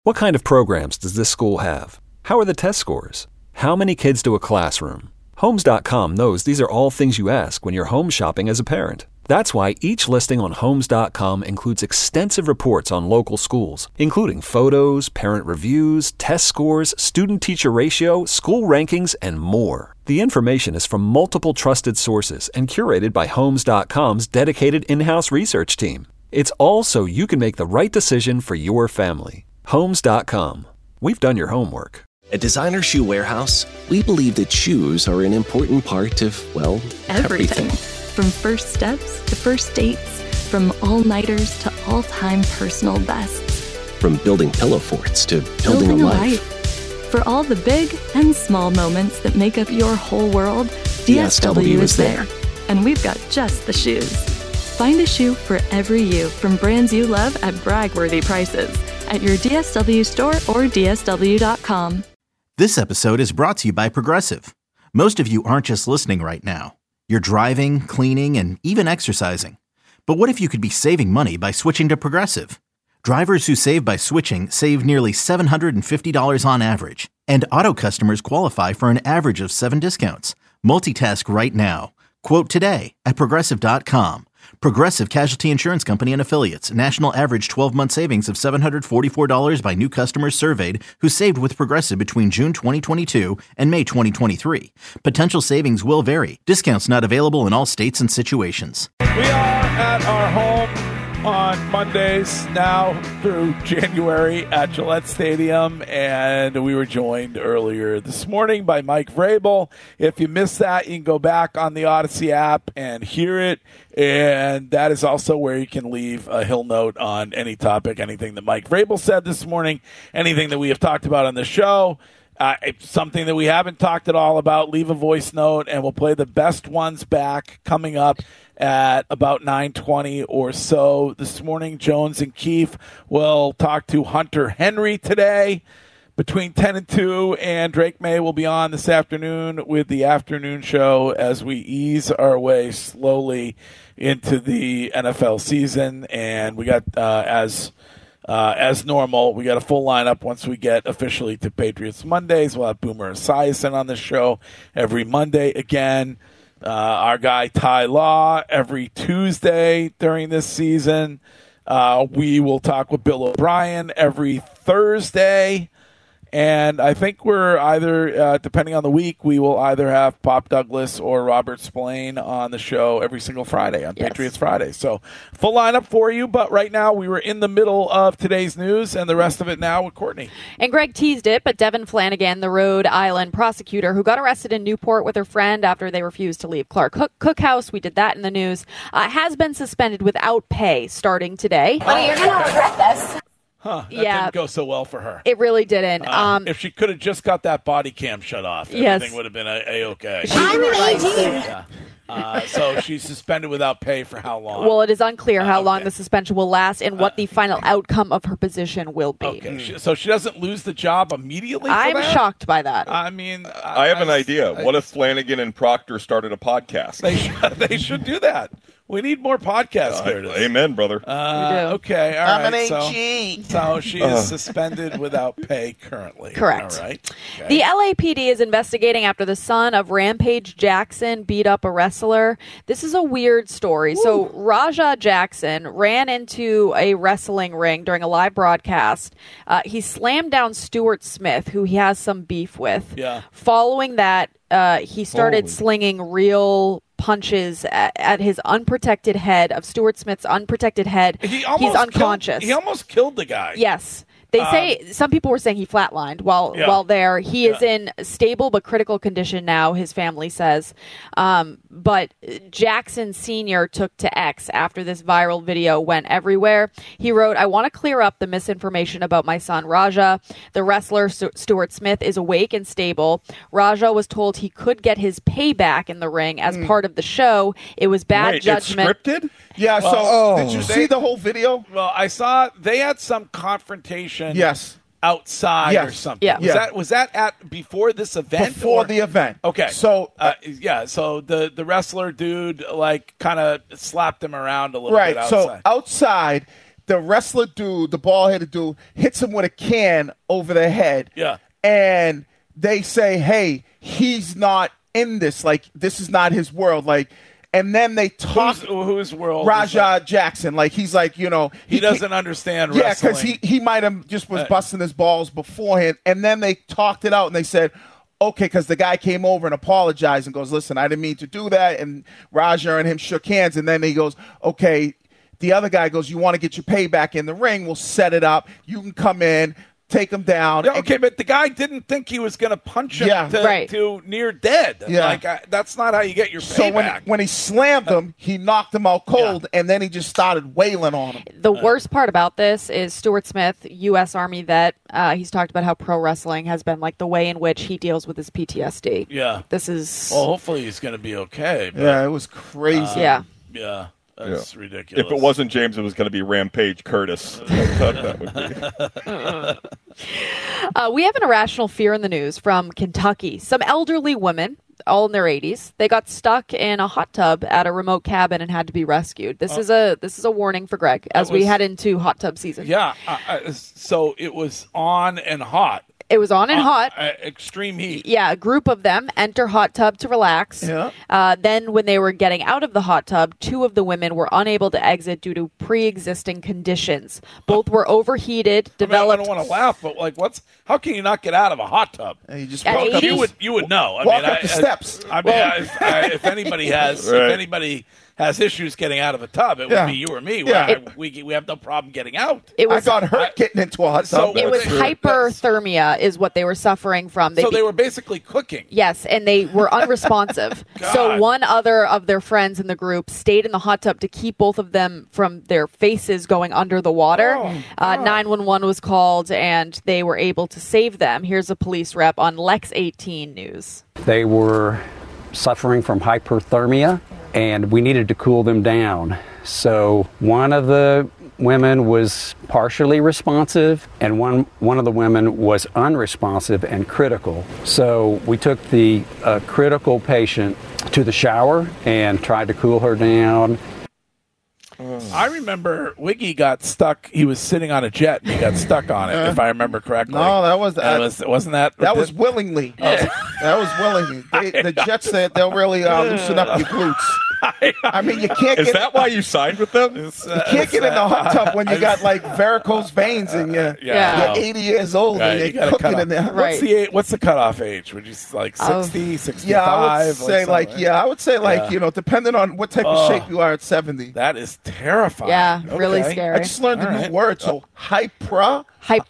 What kind of programs does this school have? How are the test scores? How many kids do a classroom? Homes.com knows these are all things you ask when you're home shopping as a parent. That's why each listing on Homes.com includes extensive reports on local schools, including photos, parent reviews, test scores, student-teacher ratio, school rankings, and more. The information is from multiple trusted sources and curated by Homes.com's dedicated in-house research team. It's all so you can make the right decision for your family. Homes.com. We've done your homework. At Designer Shoe Warehouse, we believe that shoes are an important part of, well, everything. From first steps to first dates, from all-nighters to all-time personal bests. From building pillow forts to building a life. For all the big and small moments that make up your whole world, DSW is there. And we've got just the shoes. Find a shoe for every you from brands you love at brag-worthy prices at your DSW store or DSW.com. This episode is brought to you by Progressive. Most of you aren't just listening right now. You're driving, cleaning, and even exercising. But what if you could be saving money by switching to Progressive? Drivers who save by switching save nearly $750 on average. And auto customers qualify for an average of 7 discounts. Multitask right now. Quote today at Progressive.com. Progressive Casualty Insurance Company and Affiliates. National average 12-month savings of $744 by new customers surveyed who saved with Progressive between June 2022 and May 2023. Potential savings will vary. Discounts not available in all states and situations. We are at our home on Mondays now through January at Gillette Stadium, and we were joined earlier this morning by Mike Vrabel. If you missed that, you can go back on the Odyssey app and hear it, and that is also where you can leave a Hill note on any topic, anything that Mike Vrabel said this morning, anything that we have talked about on the show. Something that we haven't talked at all about, leave a voice note, and we'll play the best ones back coming up at about 9:20 or so. This morning, Jones and Keefe will talk to Hunter Henry today between 10 and 2, and Drake May will be on this afternoon with the afternoon show as we ease our way slowly into the NFL season. And we got, as normal, we got a full lineup once we get officially to Patriots Mondays. We'll have Boomer Esiason on the show every Monday again. Our guy Ty Law every Tuesday during this season. We will talk with Bill O'Brien every Thursday. And I think we're either, depending on the week, we will either have Pop Douglas or Robert Spillane on the show every single Friday on Patriots Friday. So full lineup for you. But right now we were in the middle of today's news and the rest of it now with Courtney. And Greg teased it, but Devin Flanagan, the Rhode Island prosecutor who got arrested in Newport with her friend after they refused to leave Clark Cookhouse, we did that in the news, has been suspended without pay starting today. Honey, you're going to regret this. That didn't go so well for her. It really didn't. If she could have just got that body cam shut off, everything would have been a-okay. I'm an 18. Yeah. So she's suspended without pay for how long? Well, it is unclear how long the suspension will last and what the final outcome of her position will be. Okay, so she doesn't lose the job immediately for I'm that? shocked by that. I mean... I have an idea. What if Flanagan and Proctor started a podcast? They should do that. We need more podcasts, Curtis. Amen, brother. We do. Okay, all right. I'm an AG. So she is suspended without pay currently. Correct. All right. Okay. The LAPD is investigating after the son of Rampage Jackson beat up a wrestler. This is a weird story. Woo. So Raja Jackson ran into a wrestling ring during a live broadcast. He slammed down Stuart Smith, who he has some beef with. Yeah. Following that, he started slinging real punches at his unprotected head, of Stuart Smith's unprotected head. He's unconscious. He almost killed the guy. Yes. They say, some people were saying he flatlined while there. He is in stable but critical condition now, his family says. But Jackson Sr. took to X after this viral video went everywhere. He wrote, "I want to clear up the misinformation about my son, Raja. The wrestler, Stuart Smith, is awake and stable. Raja was told he could get his payback in the ring as part of the show. It was bad judgment." It's scripted? Yeah, did you see the whole video? Well, I saw they had some confrontation outside or something. Yeah. Was that at before this event? Before the event. Okay. So so the wrestler dude kind of slapped him around a little bit outside. So outside the wrestler dude, the bald-headed dude, hits him with a can over the head. Yeah. And they say, hey, he's not in this. Like, this is not his world. Like, and then they talk. Whose world? Raja Jackson. Like, he's like, you know. He doesn't understand yeah, wrestling. because he might have just was busting his balls beforehand. And then they talked it out and they said, okay, because the guy came over and apologized and goes, listen, I didn't mean to do that. And Raja and him shook hands. And then he goes, okay. The other guy goes, you want to get your payback in the ring? We'll set it up. You can come in, take him down. Yeah, okay, but the guy didn't think he was going to punch him to near dead. Yeah. Like, that's not how you get your payback. So when he slammed him, he knocked him out cold, and then he just started wailing on him. The worst part about this is Stuart Smith, U.S. Army vet. He's talked about how pro wrestling has been like the way in which he deals with his PTSD. Yeah. This is... Well, hopefully he's going to be okay. But, yeah, it was crazy. Yeah. Yeah. That's ridiculous. If it wasn't James, it was going to be Rampage Curtis. That would be. We have an irrational fear in the news from Kentucky. Some elderly women, all in their 80s, they got stuck in a hot tub at a remote cabin and had to be rescued. This is a warning for Greg as we head into hot tub season. Yeah. So it was on and hot. It was on and hot. Extreme heat. Yeah, a group of them enter hot tub to relax. Yeah. Then when they were getting out of the hot tub, 2 of the women were unable to exit due to pre-existing conditions. Both were overheated, developed... I don't want to laugh, but like, how can you not get out of a hot tub? You just At walk up. 80s? You would know. Walk up the steps. I mean, if anybody has... Right. If anybody has issues getting out of a tub, it would be you or me. Yeah. We have no problem getting out. I got hurt getting into a hot tub. It was hyperthermia is what they were suffering from. So they were basically cooking. Yes, and they were unresponsive. So one other of their friends in the group stayed in the hot tub to keep both of them from their faces going under the water. 911 was called, and they were able to save them. Here's a police rep on Lex 18 News. They were suffering from hyperthermia, and we needed to cool them down. So one of the women was partially responsive, and one of the women was unresponsive and critical. So we took the critical patient to the shower and tried to cool her down. I remember Wiggy got stuck. He was sitting on a jet and he got stuck on it, if I remember correctly. No, that wasn't that. That was willingly. That was willingly. The Jets said they'll really loosen up your glutes. I mean, you can't Is get... that why you signed with them? You can't get in the hot tub when you got, like, varicose veins and you're 80 years old and you're cooking in there. Right. What's the cutoff age? Would you, like, 60, 65? Yeah, I would say, you know, depending on what type of shape you are at 70. That is terrifying. Yeah, really scary. I just learned a new word, so hyper.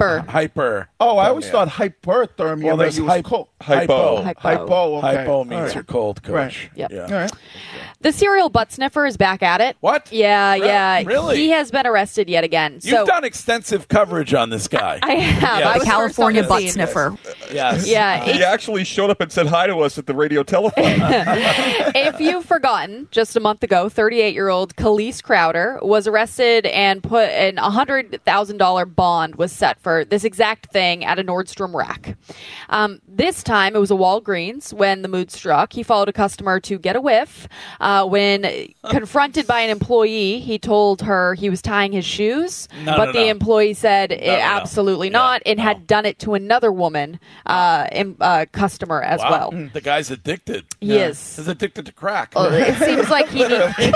Oh, I always thought hyperthermia. Well, there's cold. hypo. Okay. Hypo means right. you're cold, coach. Right. Yep. Yeah. All right. The serial butt sniffer is back at it. What? Yeah. Really? He has been arrested yet again. You've done extensive coverage on this guy. I have. Yeah. I was California first on butt the scene. sniffer. Yes. Yeah. He actually showed up and said hi to us at the radio telephone. If you've forgotten, just a month ago, 38-year-old Khalees Crowder was arrested and put an $100,000 bond was set for this exact thing at a Nordstrom rack. This time, it was a Walgreens when the mood struck. He followed a customer to get a whiff. When confronted by an employee, he told her he was tying his shoes, but the employee said absolutely not and had done it to another woman, customer as well. The guy's addicted. He is. He's addicted to crack. It seems like he needs...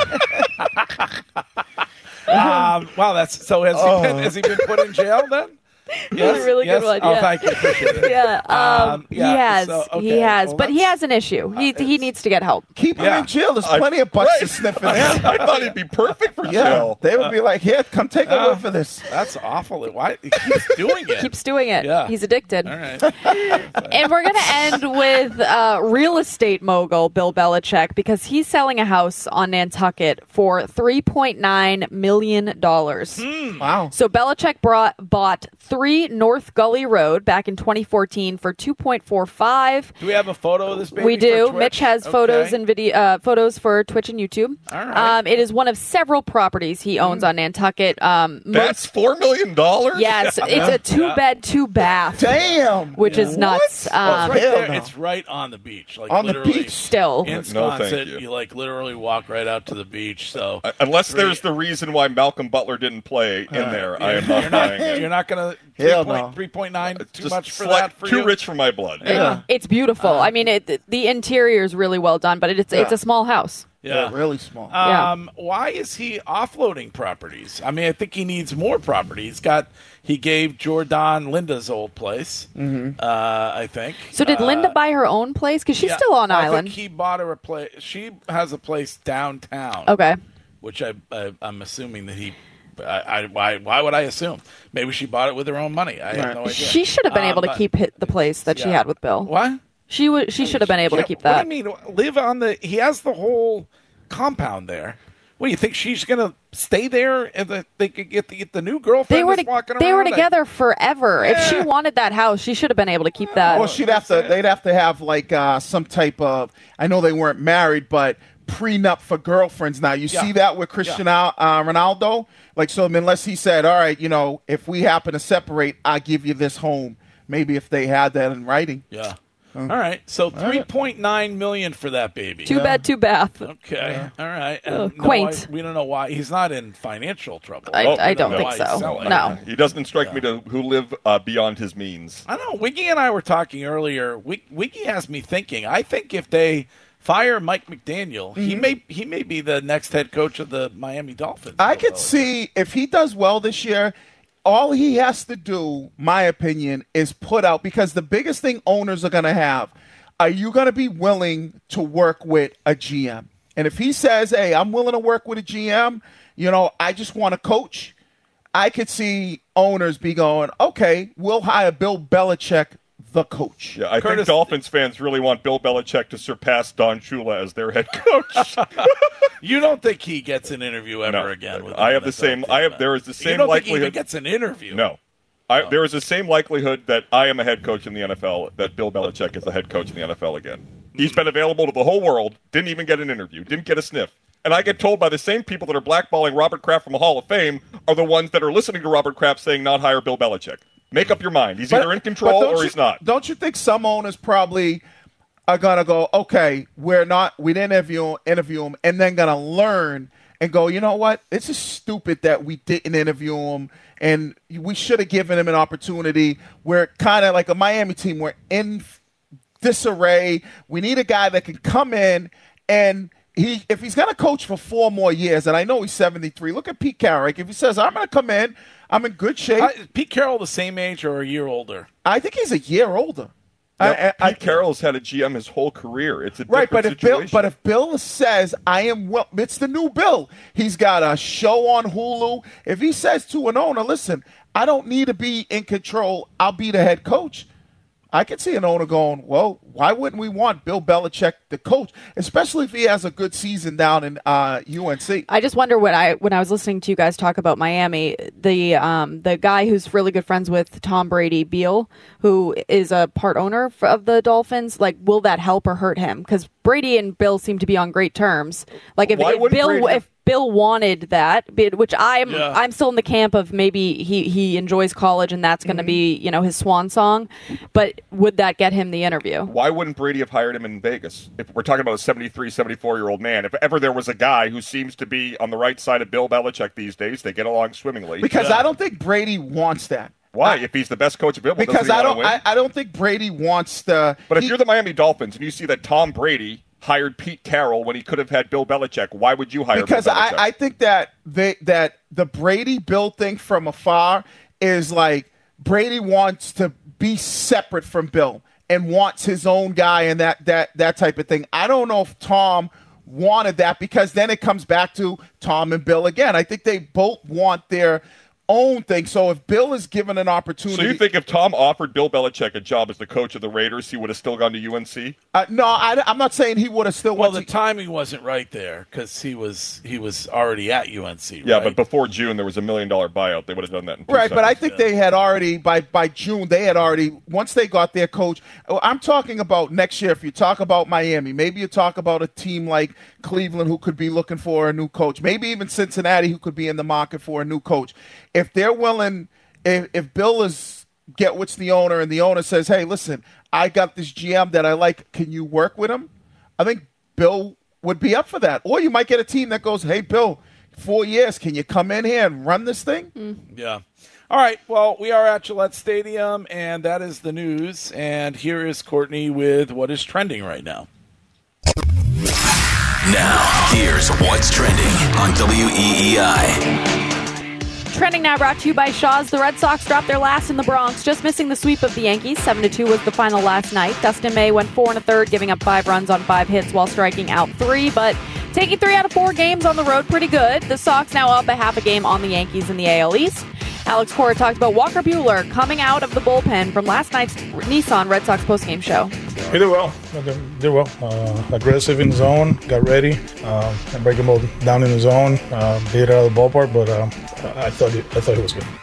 Wow, that's so. Has he been put in jail then? Yes, a really good one. Oh, Yeah. thank you. Appreciate it. He has. So, okay. He has. Well, but he has an issue. He needs to get help. Keep him in jail. There's plenty of butts to sniff in there. I thought he'd be perfect for jail. They would be like, here, come take a whiff of this. That's awful. Why he keeps doing it? Keeps doing it. Yeah. He's addicted. All right. And we're going to end with real estate mogul Bill Belichick because he's selling a house on Nantucket for $3.9 million. Wow. So Belichick bought 3 North Gully Road back in 2014 for $2.45. Do we have a photo of this baby? We do. for Twitch? Mitch has photos and photos for Twitch and YouTube. All right. It is one of several properties he owns on Nantucket. That's $4 million? Yes, it's a 2-bed, 2-bath. Damn. Which is nuts. It's right there. no. It's right on the beach. Like On the literally beach? Still. In No, thank Wisconsin, you. like literally walk right out to the beach. So Unless there's the reason why Malcolm Butler didn't play in there, I am not buying it. You're not going to Hell no. 3.9 too Just much for that for too you? rich for my blood. It's beautiful. I mean, the interior is really well done, but it's a small house. Yeah. Really small. Why is he offloading properties? I mean, I think he needs more property. He gave Jordan Linda's old place, I think. So did Linda buy her own place? Because she's still on I island. think he bought her a place. She has a place downtown. Okay. Which I'm assuming that he. Why would I assume? Maybe she bought it with her own money. I have no idea. She should have been able to keep the place that she had with Bill. What? She should have been able to keep that. What do you mean? Live on the? He has the whole compound there. What do you think? She's gonna stay there, and they could get the new girlfriend? They were walking they were around? together forever. If she wanted that house, she should have been able to keep that. Well, they'd have to have like some type of. I know they weren't married, but prenup for girlfriends. Now you see that with Cristiano Ronaldo. Like so, unless he said, "All right, if we happen to separate, I'll give you this home." Maybe if they had that in writing. Yeah. All right. So $3.9 million for that baby. 2-bed, 2-bath. Okay. All right. And Quaint. we don't know why he's not in financial trouble. I don't think so. No. He doesn't strike me to who live beyond his means. I don't know. Wiggy and I were talking earlier. Wiggy has me thinking. I think if they fire Mike McDaniel, he may be the next head coach of the Miami Dolphins. I could see if he does well this year. All he has to do, my opinion, is put out, because the biggest thing owners are going to have, are you going to be willing to work with a GM? And if he says, hey, I'm willing to work with a GM, I just want to coach, I could see owners be going, okay, we'll hire Bill Belichick, the coach. Yeah, I think Dolphins fans really want Bill Belichick to surpass Don Shula as their head coach. You don't think he gets an interview ever again? With I have the same. There is the same you don't likelihood. Think he even gets an interview? No. There is the same likelihood that I am a head coach in the NFL that Bill Belichick is a head coach in the NFL again. He's been available to the whole world, didn't even get an interview, didn't get a sniff. And I get told by the same people that are blackballing Robert Kraft from the Hall of Fame are the ones that are listening to Robert Kraft saying not hire Bill Belichick. Make up your mind. He's either in control or he's not. Don't you think some owners probably are going to go, okay, we didn't interview him, and then going to learn and go, you know what? It's just stupid that we didn't interview him, and we should have given him an opportunity. We're kind of like a Miami team. We're in disarray. We need a guy that can come in, and if he's going to coach for 4 more years, and I know he's 73, look at Pete Carroll. If he says, I'm going to come in, I'm in good shape. Is Pete Carroll the same age or a year older? I think he's a year older. Yep, Pete Carroll's had a GM his whole career. It's a right, different but situation. if Bill says I am it's the new Bill. He's got a show on Hulu. If he says to an owner, listen, I don't need to be in control. I'll be the head coach. I could see an owner going, well, why wouldn't we want Bill Belichick the coach, especially if he has a good season down in UNC? I just wonder when I was listening to you guys talk about Miami, the guy who's really good friends with Tom Brady, Beal, who is a part owner of the Dolphins, like, will that help or hurt him? Because Brady and Bill seem to be on great terms. Like if Bill wanted that, which I'm still in the camp of maybe he enjoys college and that's going to be his swan song, but would that get him the interview? Why wouldn't Brady have hired him in Vegas? If we're talking about a 73, 74-year-old man, if ever there was a guy who seems to be on the right side of Bill Belichick these days, they get along swimmingly. Because I don't think Brady wants that. Why? If he's the best coach available, because I don't think Brady wants to. But if you're the Miami Dolphins and you see that Tom Brady hired Pete Carroll when he could have had Bill Belichick, why would you hire Bill Belichick? I think that the Brady Bill thing from afar is like Brady wants to be separate from Bill and wants his own guy and that type of thing. I don't know if Tom wanted that, because then it comes back to Tom and Bill again. I think they both want their own thing. So if Bill is given an opportunity, so you think if Tom offered Bill Belichick a job as the coach of the Raiders, he would have still gone to UNC? No, I'm not saying he would have still. Well, the timing wasn't right there because he was already at UNC. Right? Yeah, but before June there was $1 million buyout. They would have done that in 2 right. seconds. But I think they had already by June they had already once they got their coach. I'm talking about next year. If you talk about Miami, maybe you talk about a team like Cleveland who could be looking for a new coach. Maybe even Cincinnati who could be in the market for a new coach. If they're willing, if Bill gets with the owner and the owner says, hey, listen, I got this GM that I like, can you work with him? I think Bill would be up for that. Or you might get a team that goes, hey, Bill, 4 years, can you come in here and run this thing? Yeah. All right, well, we are at Gillette Stadium, and that is the news. And here is Courtney with what is trending right now. Now, here's what's trending on WEEI. Trending now brought to you by Shaw's. The Red Sox dropped their last in the Bronx, just missing the sweep of the Yankees. 7-2 was the final last night. Dustin May went 4 1/3, giving up 5 runs on 5 hits while striking out 3, but taking 3 out of 4 games on the road pretty good. The Sox now up a half a game on the Yankees in the AL East. Alex Cora talked about Walker Buehler coming out of the bullpen from last night's Nissan Red Sox postgame show. He did well. Aggressive in the zone, got ready, and break him down in the zone, hit it out of the ballpark, but I thought he was good.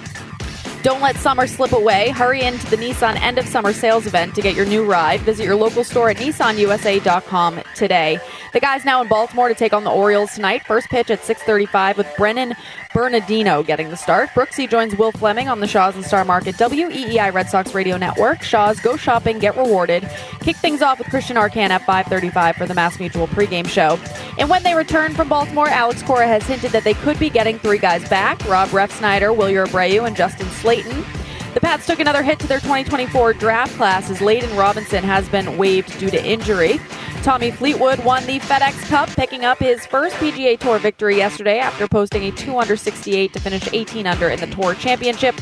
Don't let summer slip away. Hurry into the Nissan end of summer sales event to get your new ride. Visit your local store at nissanusa.com today. The guys now in Baltimore to take on the Orioles tonight. First pitch at 6:35 with Brennan Bernardino getting the start. Brooksy joins Will Fleming on the Shaw's and Star Market WEEI Red Sox Radio Network. Shaw's, go shopping, get rewarded. Kick things off with Christian Arcand at 5:35 for the Mass Mutual pregame show. And when they return from Baltimore, Alex Cora has hinted that they could be getting 3 guys back. Rob Refsnyder, Wilyer Abreu, and Justin Slayton. The Pats took another hit to their 2024 draft class as Layden Robinson has been waived due to injury. Tommy Fleetwood won the FedEx Cup, picking up his first PGA Tour victory yesterday after posting a 2-under-68 to finish 18-under in the Tour Championship.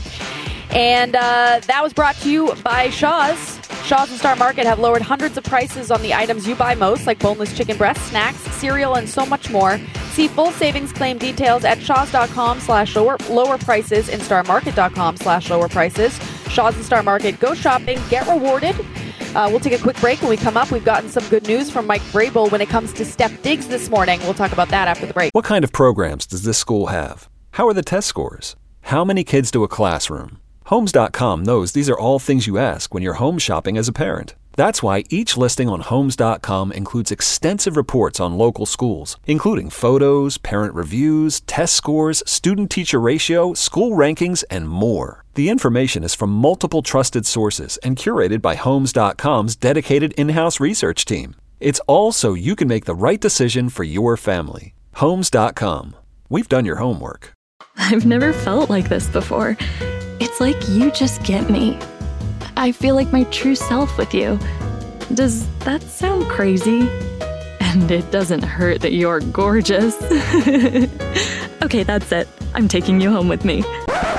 And that was brought to you by Shaw's. Shaw's and Star Market have lowered hundreds of prices on the items you buy most, like boneless chicken breasts, snacks, cereal, and so much more. See full savings claim details at shaws.com/lower prices and starmarket.com/lower prices. Shaw's and Star Market, go shopping, get rewarded. We'll take a quick break. When we come up, we've gotten some good news from Mike Vrabel when it comes to Steph Diggs this morning. We'll talk about that after the break. What kind of programs does this school have? How are the test scores? How many kids do a classroom? Homes.com knows these are all things you ask when you're home shopping as a parent. That's why each listing on Homes.com includes extensive reports on local schools, including photos, parent reviews, test scores, student-teacher ratio, school rankings, and more. The information is from multiple trusted sources and curated by Homes.com's dedicated in-house research team. It's all so you can make the right decision for your family. Homes.com. We've done your homework. I've never felt like this before. It's like you just get me. I feel like my true self with you. Does that sound crazy? And it doesn't hurt that you're gorgeous. Okay, that's it. I'm taking you home with me.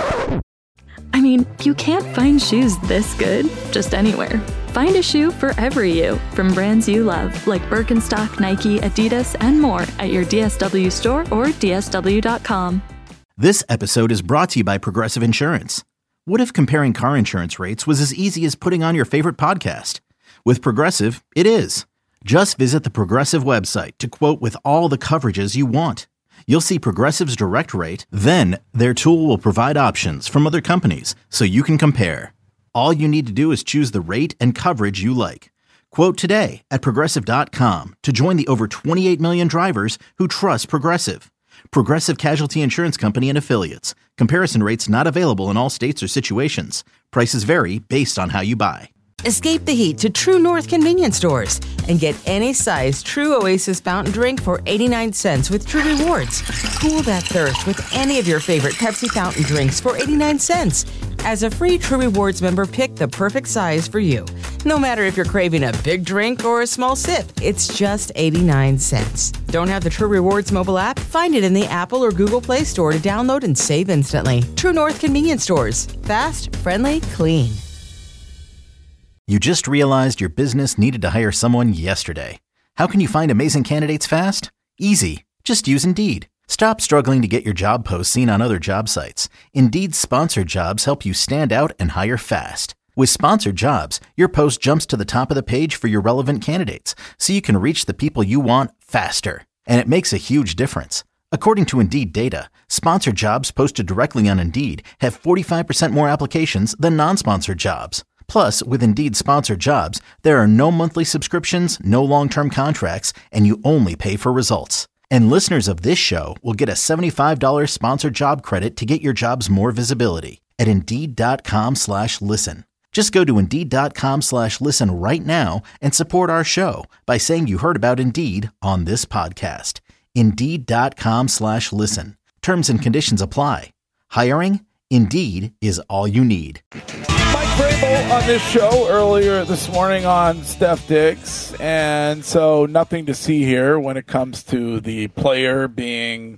I mean, you can't find shoes this good just anywhere. Find a shoe for every you from brands you love, like Birkenstock, Nike, Adidas, and more at your DSW store or DSW.com. This episode is brought to you by Progressive Insurance. What if comparing car insurance rates was as easy as putting on your favorite podcast? With Progressive, it is. Just visit the Progressive website to quote with all the coverages you want. You'll see Progressive's direct rate, then their tool will provide options from other companies so you can compare. All you need to do is choose the rate and coverage you like. Quote today at Progressive.com to join the over 28 million drivers who trust Progressive. Progressive Casualty Insurance Company and Affiliates. Comparison rates not available in all states or situations. Prices vary based on how you buy. Escape the heat to True North convenience stores and get any size True Oasis fountain drink for 89 cents with True Rewards. Cool that thirst with any of your favorite Pepsi fountain drinks for 89 cents. As a free True Rewards member, pick the perfect size for you. No matter if you're craving a big drink or a small sip, it's just 89 cents. Don't have the True Rewards mobile app? Find it in the Apple or Google Play Store to download and save instantly. True North convenience stores. Fast, friendly, clean. You just realized your business needed to hire someone yesterday. How can you find amazing candidates fast? Easy. Just use Indeed. Stop struggling to get your job posts seen on other job sites. Indeed's sponsored jobs help you stand out and hire fast. With sponsored jobs, your post jumps to the top of the page for your relevant candidates, so you can reach the people you want faster. And it makes a huge difference. According to Indeed data, sponsored jobs posted directly on Indeed have 45% more applications than non-sponsored jobs. Plus, with Indeed sponsored jobs, there are no monthly subscriptions, no long-term contracts, and you only pay for results. And listeners of this show will get a $75 sponsored job credit to get your jobs more visibility at Indeed.com/listen. Just go to Indeed.com/listen right now and support our show by saying you heard about Indeed on this podcast. Indeed.com/listen. Terms and conditions apply. Hiring? Indeed is all you need. Mike Vrabel on this show earlier this morning on Steph Diggs, and so nothing to see here when it comes to the player being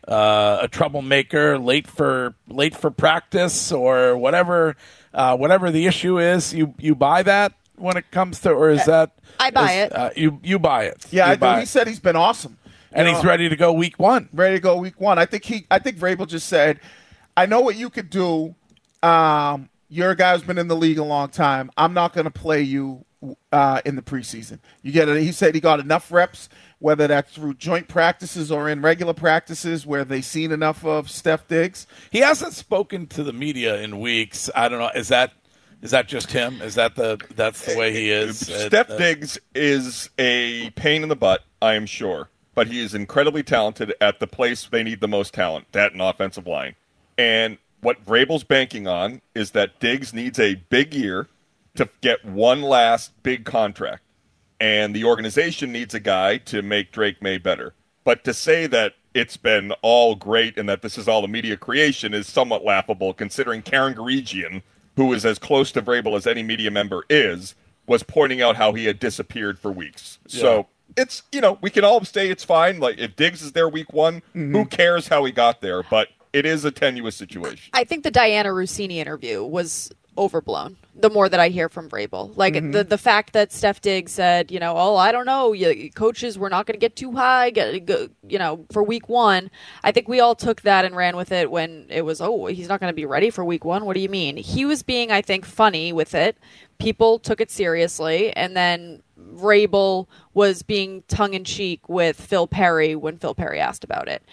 a troublemaker, late for practice or whatever the issue is. You buy that when it comes to, or is that I buy it? You buy it? Yeah, he said he's been awesome, and he's ready to go week one. Ready to go week one. I think Vrabel just said, I know what you could do. You're a guy who's been in the league a long time. I'm not going to play you in the preseason. You get it. He said he got enough reps, whether that's through joint practices or in regular practices where they've seen enough of Steph Diggs. He hasn't spoken to the media in weeks. I don't know. Is that just him? Is that's the way he is? Steph Diggs is a pain in the butt, I am sure, but he is incredibly talented at the place they need the most talent, that and offensive line. And what Vrabel's banking on is that Diggs needs a big year to get one last big contract. And the organization needs a guy to make Drake May better. But to say that it's been all great and that this is all the media creation is somewhat laughable, considering Karen Garigian, who is as close to Vrabel as any media member is, was pointing out how he had disappeared for weeks. Yeah. So it's, we can all say it's fine. Like, if Diggs is there week one, who cares how he got there? But it is a tenuous situation. I think the Diana Rossini interview was overblown. The more that I hear from Vrabel, like the fact that Steph Diggs said, I don't know, coaches, we're not going to get too high, for week one. I think we all took that and ran with it when it was, he's not going to be ready for week one. What do you mean? He was being, I think, funny with it. People took it seriously, and then Vrabel was being tongue in cheek with Phil Perry when Phil Perry asked about it.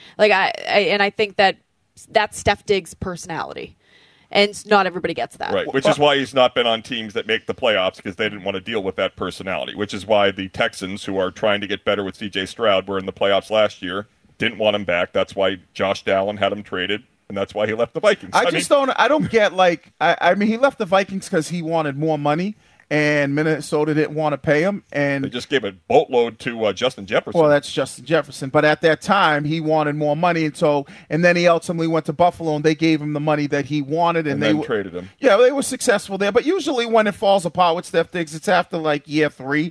I think that's Steph Diggs' personality. And not everybody gets that. Right, which is why he's not been on teams that make the playoffs, because they didn't want to deal with that personality, which is why the Texans, who are trying to get better with C.J. Stroud, were in the playoffs last year, didn't want him back. That's why Josh Allen had him traded, and that's why he left the Vikings. I don't get, he left the Vikings because he wanted more money, and Minnesota didn't want to pay him. And they just gave a boatload to Justin Jefferson. Well, that's Justin Jefferson. But at that time, he wanted more money. And then he ultimately went to Buffalo, and they gave him the money that he wanted. And they traded him. Yeah, they were successful there. But usually when it falls apart with Steph Diggs, it's after, year 3.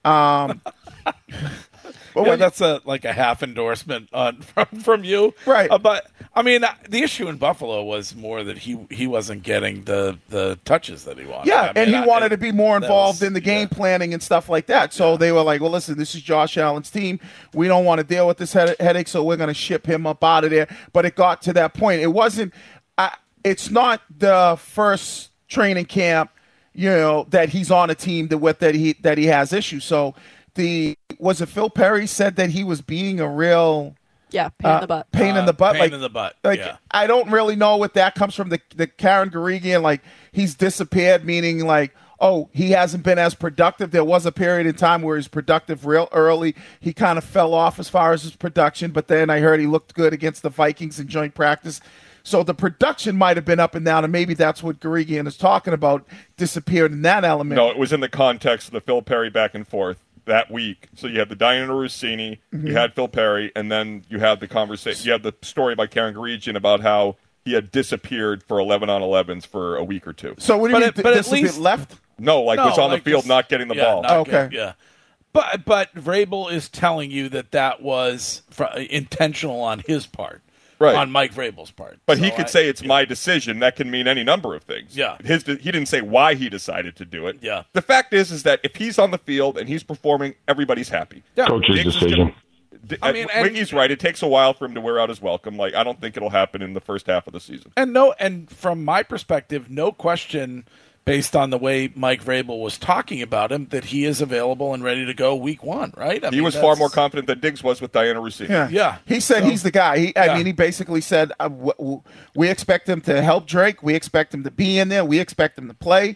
Well, that's a half endorsement from you, right? But the issue in Buffalo was more that he wasn't getting the touches that he wanted. Yeah, and he wanted to be more involved in the game planning and stuff like that. So they were like, "Well, listen, this is Josh Allen's team. We don't want to deal with this headache, so we're going to ship him up out of there." But it got to that point. It wasn't. It's not the first training camp, that he's on a team that he has issues. So. Was it Phil Perry said that he was being a real pain in the butt. Pain in the butt. Yeah. I don't really know what that comes from. The Karen Garigian, he's disappeared, meaning he hasn't been as productive. There was a period in time where he's productive real early. He kind of fell off as far as his production, but then I heard he looked good against the Vikings in joint practice. So the production might have been up and down, and maybe that's what Garigian is talking about, disappeared in that element. No, it was in the context of the Phil Perry back and forth that week. So you had the Diana Rossini, you had Phil Perry, and then you had the conversation. You had the story by Karen Garigian about how he had disappeared for 11-on-11s for a week or two. So what do you mean? But at least left? No, was on the field not getting the ball. Okay. Yeah. But Vrabel is telling you that was intentional on his part. Right. On Mike Vrabel's part. But he could say it's my decision. That can mean any number of things. Yeah. He didn't say why he decided to do it. Yeah. The fact is that if he's on the field and he's performing, everybody's happy. Yeah. Coach's decision. Wiggy's right. It takes a while for him to wear out his welcome. Like, I don't think it'll happen in the first half of the season. And from my perspective, no question, based on the way Mike Vrabel was talking about him, that he is available and ready to go week 1, right? He was far more confident than Diggs was with Diana Rousseau. Yeah. He said he's the guy. I mean, he basically said, we expect him to help Drake. We expect him to be in there. We expect him to play.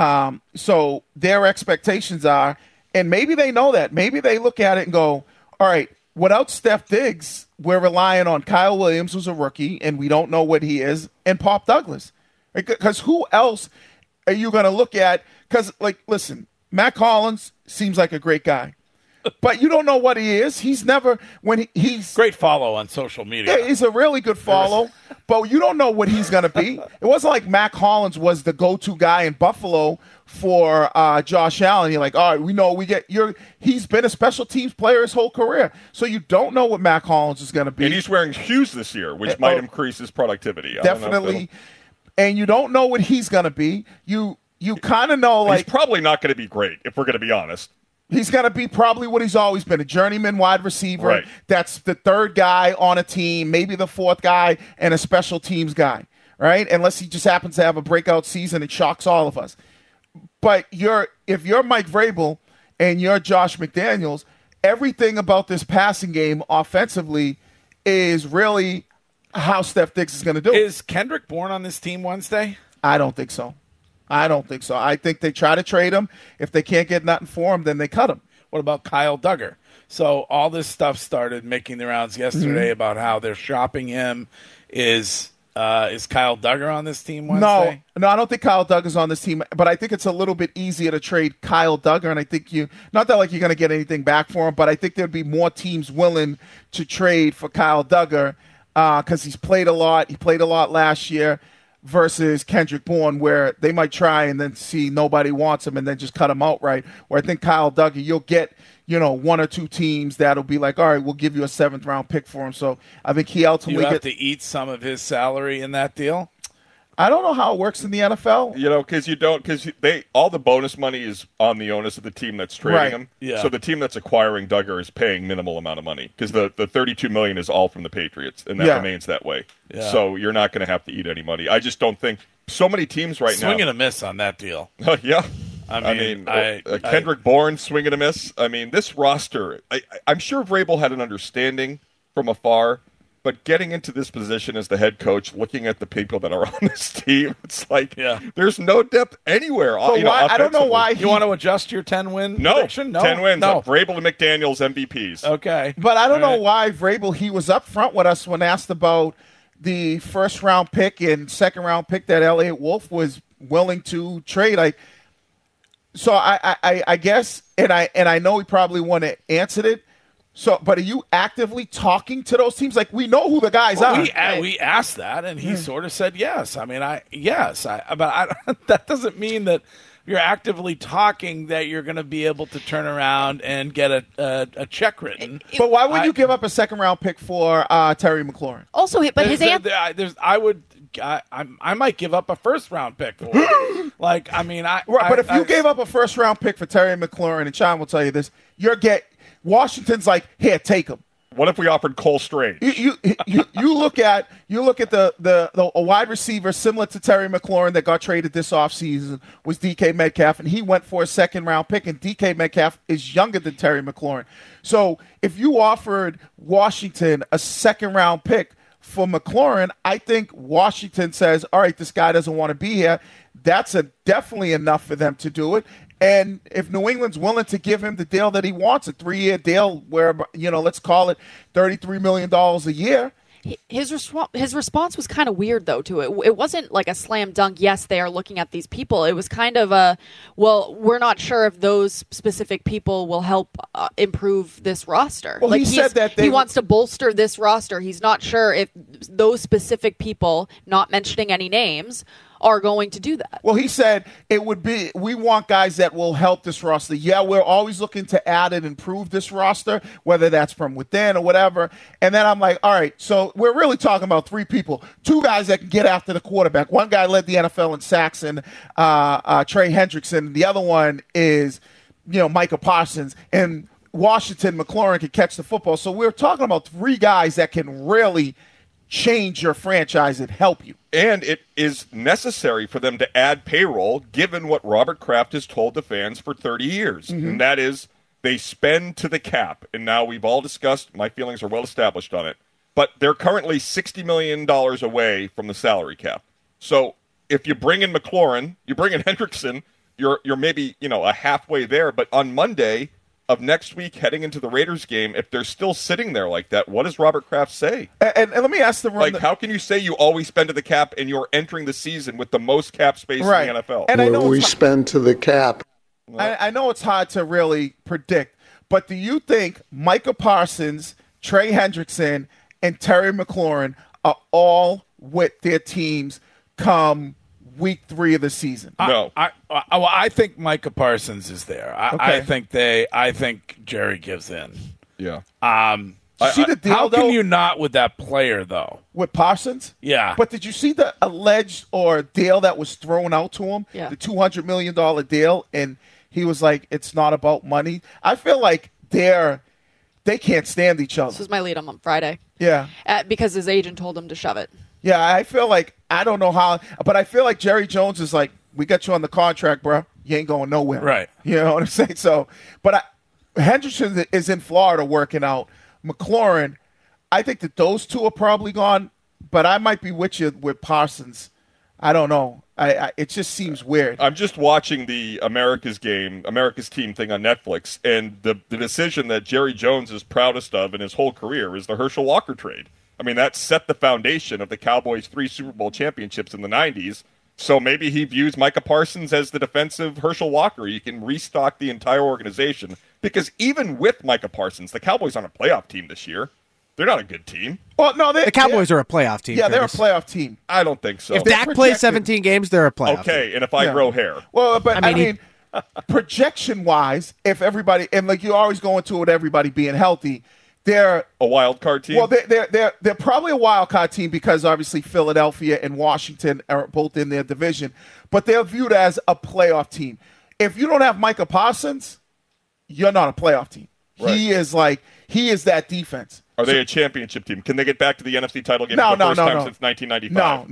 So their expectations are, and maybe they know that. Maybe they look at it and go, all right, without Steph Diggs, we're relying on Kyle Williams, who's a rookie, and we don't know what he is, and Pop Douglas. Because who else are you going to look at? Because, listen, Matt Collins seems like a great guy, but you don't know what he is. He's never he's great follow on social media. Yeah, he's a really good follow, but you don't know what he's going to be. It wasn't like Matt Collins was the go-to guy in Buffalo for Josh Allen. You're like, all right, we know he's been a special teams player his whole career, so you don't know what Matt Collins is going to be. And he's wearing shoes this year, which might increase his productivity. Definitely. And you don't know what he's going to be. You kind of know, he's probably not going to be great, if we're going to be honest. He's going to be probably what he's always been, a journeyman wide receiver. Right. That's the third guy on a team, maybe the fourth guy, and a special teams guy, right? Unless he just happens to have a breakout season and shocks all of us. But if you're Mike Vrabel and you're Josh McDaniels, everything about this passing game offensively is really how Steph Diggs is going to do it. Is Kendrick Bourne on this team Wednesday? I don't think so. I think they try to trade him. If they can't get nothing for him, then they cut him. What about Kyle Duggar? So all this stuff started making the rounds yesterday about how they're shopping him. Is Kyle Duggar on this team Wednesday? No, I don't think Kyle Duggar's on this team, but I think it's a little bit easier to trade Kyle Duggar, and I think not that you're going to get anything back for him, but I think there'd be more teams willing to trade for Kyle Duggar because he's played a lot. He played a lot last year versus Kendrick Bourne, where they might try and then see nobody wants him and then just cut him outright. Where I think Kyle Duggar, you'll get one or two teams that'll be like, all right, we'll give you a 7th round pick for him. So I think he ultimately you have to eat some of his salary in that deal. I don't know how it works in the NFL. Because all the bonus money is on the onus of the team that's trading him. Yeah. So the team that's acquiring Duggar is paying minimal amount of money because the $32 million is all from the Patriots, and that remains that way. Yeah. So you're not going to have to eat any money. I just don't think so many teams now. Swing and a miss on that deal. Yeah. I mean, Kendrick Bourne, swing and a miss. I mean, this roster, I'm sure Vrabel had an understanding from afar. But getting into this position as the head coach, looking at the people that are on this team, it's like there's no depth anywhere. I don't know why you want to adjust your 10-win prediction? No, 10 wins. No. Vrabel and McDaniels MVPs. Okay. But I don't know why Vrabel, he was up front with us when asked about the 1st-round pick and 2nd-round pick that Elliott Wolf was willing to trade. I guess, and I know he probably wouldn't have answered it. So, but are you actively talking to those teams? Like, we know who the guys are. We asked that, and he sort of said yes. I mean, that doesn't mean that you're actively talking that you're going to be able to turn around and get a check written. But why would you give up a 2nd-round pick for Terry McLaurin? Also, but I might give up a 1st-round pick for him. But if you gave up a 1st-round pick for Terry McLaurin, and Sean will tell you this, Washington's like, here, take him. What if we offered Cole Strange? You look at the wide receiver similar to Terry McLaurin that got traded this offseason was DK Metcalf, and he went for a 2nd-round pick, and DK Metcalf is younger than Terry McLaurin. So if you offered Washington a 2nd-round pick for McLaurin, I think Washington says, all right, this guy doesn't want to be here. That's definitely enough for them to do it. And if New England's willing to give him the deal that he wants, a 3-year deal where, let's call it $33 million a year. His response was kind of weird, though, to it. It wasn't like a slam dunk, yes, they are looking at these people. It was kind of we're not sure if those specific people will help improve this roster. Well, he said that he wants to bolster this roster. He's not sure if those specific people, not mentioning any names, are going to do that. Well, he said we want guys that will help this roster. Yeah, we're always looking to add and improve this roster, whether that's from within or whatever. And then I'm like, all right, so we're really talking about 3 people. 2 guys that can get after the quarterback. One guy led the NFL in sacks, and Trey Hendrickson. The other one is, Micah Parsons. And Washington, McLaurin can catch the football. So we're talking about 3 guys that can really change your franchise and help you. And it is necessary for them to add payroll, given what Robert Kraft has told the fans for 30 years. Mm-hmm. And that is they spend to the cap. And now we've all discussed, my feelings are well established on it. But they're currently $60 million away from the salary cap. So if you bring in McLaurin, you bring in Hendrickson, you're maybe, a halfway there. But on Monday of next week, heading into the Raiders game, if they're still sitting there like that, what does Robert Kraft say? And let me ask the room. How can you say you always spend to the cap and you're entering the season with the most cap space in the NFL? And I know we spend to the cap. I know it's hard to really predict, but do you think Micah Parsons, Trey Hendrickson, and Terry McLaurin are all with their teams come week 3 of the season? No. I think Micah Parsons is there. Okay. I think Jerry gives in. Yeah. See the deal, how can though? you not with that player, though? With Parsons? Yeah. But did you see the alleged or deal that was thrown out to him? Yeah. The $200 million deal, and he was like, it's not about money. I feel like they can't stand each other. This was my lead on Friday. Yeah. Because his agent told him to shove it. Yeah, I feel like, I don't know how, but I feel like Jerry Jones is like, we got you on the contract, bro. You ain't going nowhere. Right. You know what I'm saying? So, but Henderson is in Florida working out. McLaurin, I think that those 2 are probably gone, but I might be with you with Parsons. I don't know. It just seems weird. I'm just watching the America's Team thing on Netflix, and the decision that Jerry Jones is proudest of in his whole career is the Herschel Walker trade. I mean, that set the foundation of the Cowboys' 3 Super Bowl championships in the 90s. So maybe he views Micah Parsons as the defensive Herschel Walker. You can restock the entire organization. Because even with Micah Parsons, the Cowboys aren't a playoff team this year. They're not a good team. Well, no, the Cowboys are a playoff team. Yeah, Curtis. they're a playoff team. I don't think so. If Dak plays 17 games, they're a playoff Okay, team. and if I grow hair. Well, but I mean projection-wise, if everybody, and like you always go into it with everybody being healthy, they're a wild card team. Well, they're probably a wild card team because obviously Philadelphia and Washington are both in their division, but they're viewed as a playoff team. If you don't have Micah Parsons, you're not a playoff team. Right. He is that defense. Are they a championship team? Can they get back to the NFC title game for the first time since 1995?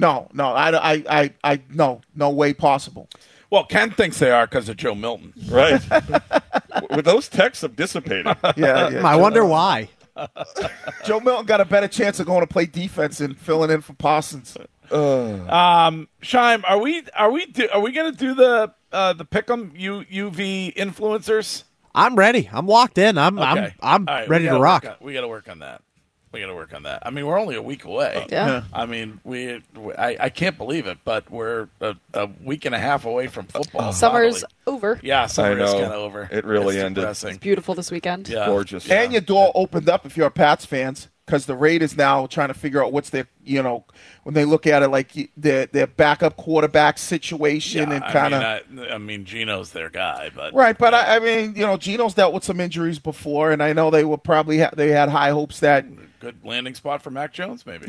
No. No way possible. Well, Ken thinks they are because of Joe Milton. Right. With those texts have dissipated. Yeah. I wonder why. Joe Milton got a better chance of going to play defense and filling in for Parsons. Shime, are we going to do the Pick'em UV influencers? I'm ready. I'm locked in. I'm right, ready to rock. We got to work on that. I mean, we're only a week away. Yeah. I mean, I can't believe it, but we're a week and a half away from football. Summer's over. Yeah, summer is kind of over. It really it's ended. Depressing. It's beautiful this weekend. Yeah. Gorgeous. And your door opened up if you're a Pats fans because the Raiders now trying to figure out what's their, when they look at it like their backup quarterback situation and kind of. I mean, Gino's their guy, but right. But I mean, Gino's dealt with some injuries before, and I know they were probably they had high hopes that. Good landing spot for Mac Jones, maybe.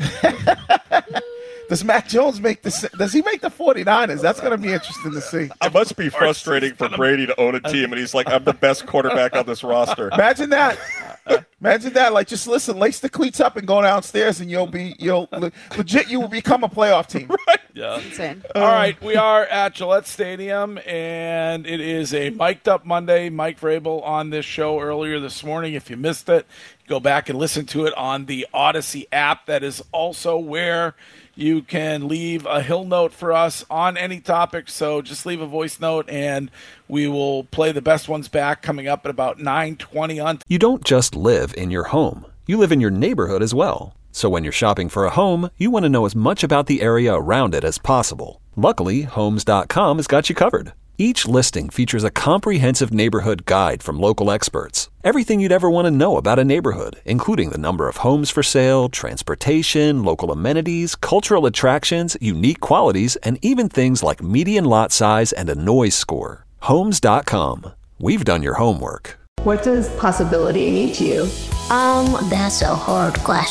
Does Mac Jones does he make the 49ers? That's going to be interesting to see. It must be frustrating for Brady to own a team, and he's like, I'm the best quarterback on this roster. Imagine that. Like, just listen, lace the cleats up and go downstairs, and you will become a playoff team. Right. Yeah. Insane. All right, we are at Gillette Stadium, and it is a mic'd up Monday. Mike Vrabel on this show earlier this morning. If you missed it, go back and listen to it on the Odyssey app. That is also where you can leave a hill note for us on any topic. So just leave a voice note, and we will play the best ones back coming up at about 9:20 on. You don't just live in your home. You live in your neighborhood as well. So when you're shopping for a home, you want to know as much about the area around it as possible. Luckily, Homes.com has got you covered. Each listing features a comprehensive neighborhood guide from local experts. Everything you'd ever want to know about a neighborhood, including the number of homes for sale, transportation, local amenities, cultural attractions, unique qualities, and even things like median lot size and a noise score. Homes.com. We've done your homework. What does possibility mean to you? That's a hard question.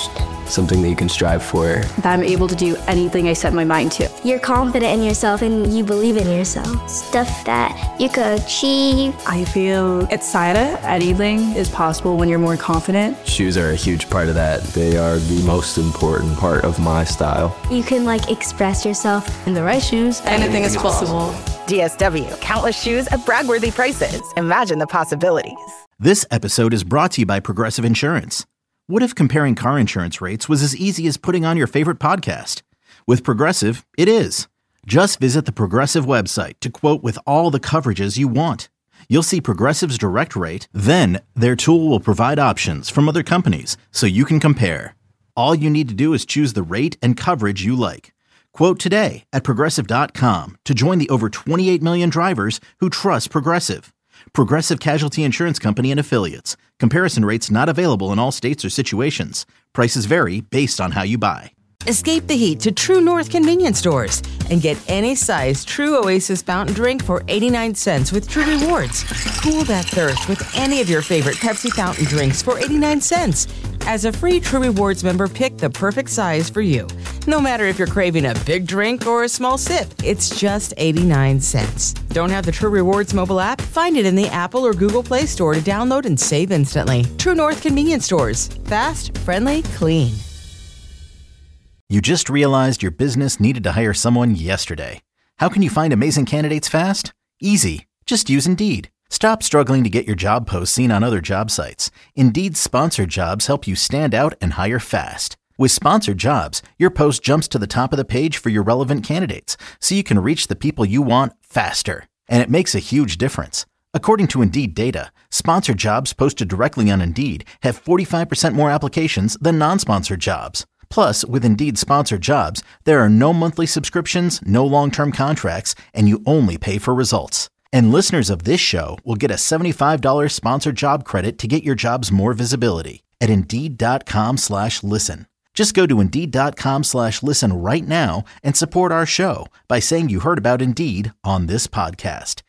something that you can strive for. That I'm able to do anything I set my mind to. You're confident in yourself and you believe in yourself. Stuff that you could achieve. I feel excited. Anything is possible when you're more confident. Shoes are a huge part of that. They are the most important part of my style. You can express yourself. In the right shoes, anything is possible. DSW, countless shoes at brag-worthy prices. Imagine the possibilities. This episode is brought to you by Progressive Insurance. What if comparing car insurance rates was as easy as putting on your favorite podcast? With Progressive, it is. Just visit the Progressive website to quote with all the coverages you want. You'll see Progressive's direct rate, then their tool will provide options from other companies so you can compare. All you need to do is choose the rate and coverage you like. Quote today at Progressive.com to join the over 28 million drivers who trust Progressive. Progressive Casualty Insurance Company and Affiliates. Comparison rates not available in all states or situations. Prices vary based on how you buy. Escape the heat to True North convenience stores and get any size True Oasis fountain drink for 89 cents with True Rewards. Cool that thirst with any of your favorite Pepsi fountain drinks for 89 cents. As a free True Rewards member, pick the perfect size for you. No matter if you're craving a big drink or a small sip, it's just 89 cents. Don't have the True Rewards mobile app? Find it in the Apple or Google Play Store to download and save instantly. True North convenience stores. Fast, friendly, clean. You just realized your business needed to hire someone yesterday. How can you find amazing candidates fast? Easy. Just use Indeed. Stop struggling to get your job posts seen on other job sites. Indeed's sponsored jobs help you stand out and hire fast. With sponsored jobs, your post jumps to the top of the page for your relevant candidates, so you can reach the people you want faster. And it makes a huge difference. According to Indeed data, sponsored jobs posted directly on Indeed have 45% more applications than non-sponsored jobs. Plus, with Indeed sponsored jobs, there are no monthly subscriptions, no long-term contracts, and you only pay for results. And listeners of this show will get a $75 sponsored job credit to get your jobs more visibility at Indeed.com/listen. Just go to Indeed.com/listen right now and support our show by saying you heard about Indeed on this podcast.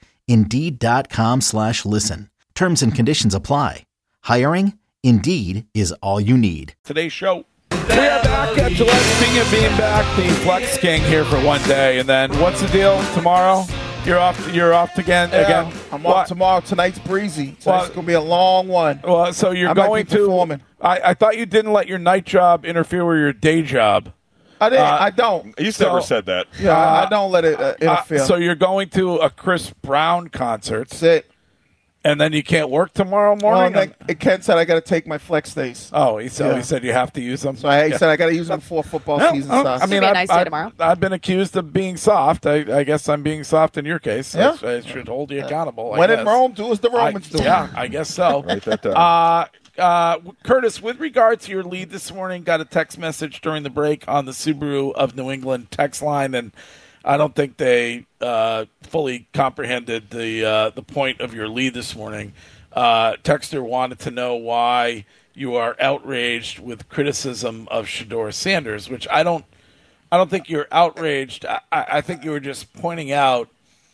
Indeed.com/listen. Terms and conditions apply. Hiring? Indeed is all you need. Today's show. We are back at Gillette. Speaking of being back, the Flex King here for one day, and then what's the deal tomorrow? You're off again. I'm off tomorrow. Tonight's breezy. Tonight's going to be a long one. Well, so you're going to. I thought you didn't let your night job interfere with your day job. I didn't. I don't. He's never said that. Yeah, I don't let it interfere. So you're going to a Chris Brown concert. That's it. And then you can't work tomorrow morning? Well, Ken said I got to take my flex days. Oh, he said you have to use them? So he said I got to use them before football season starts. I mean, a nice day tomorrow. I've been accused of being soft. I guess I'm being soft in your case. Yeah. I should hold you accountable. When in Rome, do as the Romans do. Yeah, I guess so. Write that down. Curtis, with regard to your lead this morning, got a text message during the break on the Subaru of New England text line, and I don't think they fully comprehended the point of your lead this morning. Texter wanted to know why you are outraged with criticism of Shedeur Sanders, which I don't think you're outraged. I think you were just pointing out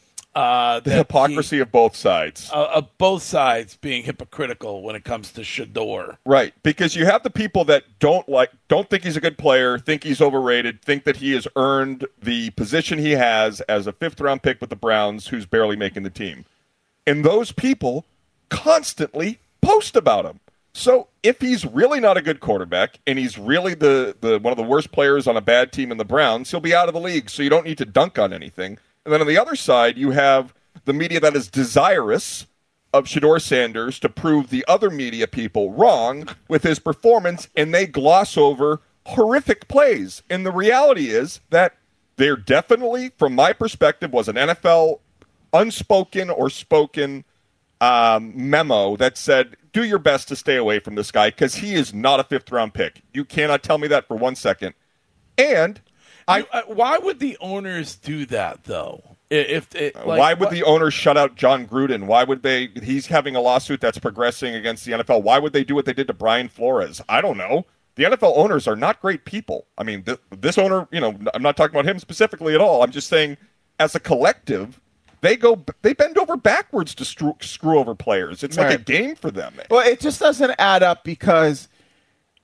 the hypocrisy of both sides. Of both sides being hypocritical when it comes to Shedeur. Right, because you have the people that don't think he's a good player, think he's overrated, think that he has earned the position he has as a fifth-round pick with the Browns who's barely making the team. And those people constantly post about him. So if he's really not a good quarterback and he's really the one of the worst players on a bad team in the Browns, he'll be out of the league, so you don't need to dunk on anything. And then on the other side, you have the media that is desirous of Shedeur Sanders to prove the other media people wrong with his performance, and they gloss over horrific plays. And the reality is that there definitely, from my perspective, was an NFL unspoken or spoken memo that said, do your best to stay away from this guy because he is not a fifth-round pick. You cannot tell me that for 1 second. And why would the owners do that, though? Why would the owners shut out John Gruden? Why would they? He's having a lawsuit that's progressing against the NFL. Why would they do what they did to Brian Flores? I don't know. The NFL owners are not great people. I mean, this owner, I'm not talking about him specifically at all. I'm just saying, as a collective, they bend over backwards to screw over players. It's like a game for them. Well, it just doesn't add up because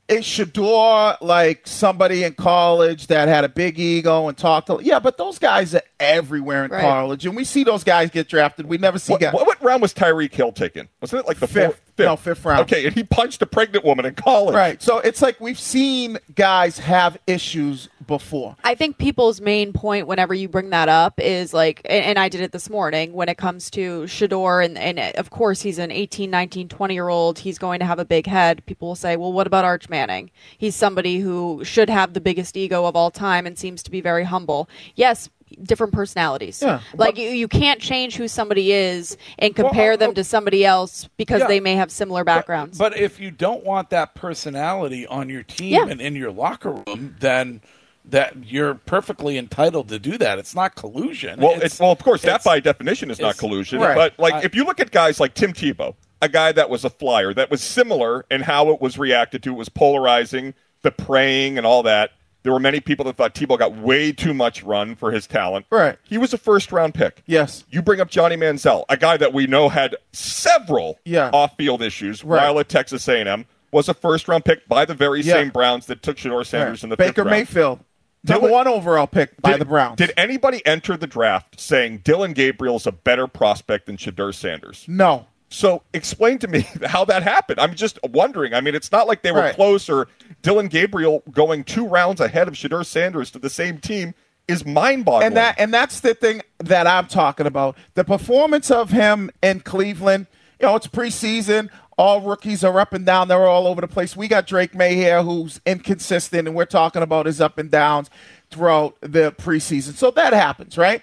Is Shedeur like somebody in college that had a big ego and talked to? Yeah, but those guys are everywhere in college, and we see those guys get drafted. We never see guys. What round was Tyreek Hill taken? Wasn't it like the fifth? No, fifth round. Okay, and he punched a pregnant woman in college. Right. So it's like we've seen guys have issues before. I think people's main point whenever you bring that up is like, and I did it this morning, when it comes to Shedeur, and of course he's an 18, 19, 20-year-old. He's going to have a big head. People will say, well, what about Arch Manning? He's somebody who should have the biggest ego of all time and seems to be very humble. Yes, different personalities. Yeah, like you can't change who somebody is and compare them to somebody else because they may have similar backgrounds. But if you don't want that personality on your team and in your locker room, then that you're perfectly entitled to do that. It's not collusion. Well, of course, that by definition is not collusion. Right. But if you look at guys like Tim Tebow, a guy that was a flyer, that was similar in how it was reacted to. It was polarizing, the praying and all that. There were many people that thought Tebow got way too much run for his talent. Right. He was a first-round pick. Yes. You bring up Johnny Manziel, a guy that we know had several off-field issues while at Texas A&M, was a first-round pick by the very same Browns that took Shedeur Sanders in the fifth round. Baker Mayfield, number one overall pick by the Browns. Did anybody enter the draft saying Dylan Gabriel is a better prospect than Shedeur Sanders? No. So explain to me how that happened. I'm just wondering. I mean, it's not like they were close, or Dylan Gabriel going 2 rounds ahead of Shedeur Sanders to the same team is mind-boggling. And that's the thing that I'm talking about. The performance of him in Cleveland, it's preseason. All rookies are up and down. They're all over the place. We got Drake May here, who's inconsistent, and we're talking about his up and downs throughout the preseason. So that happens, right?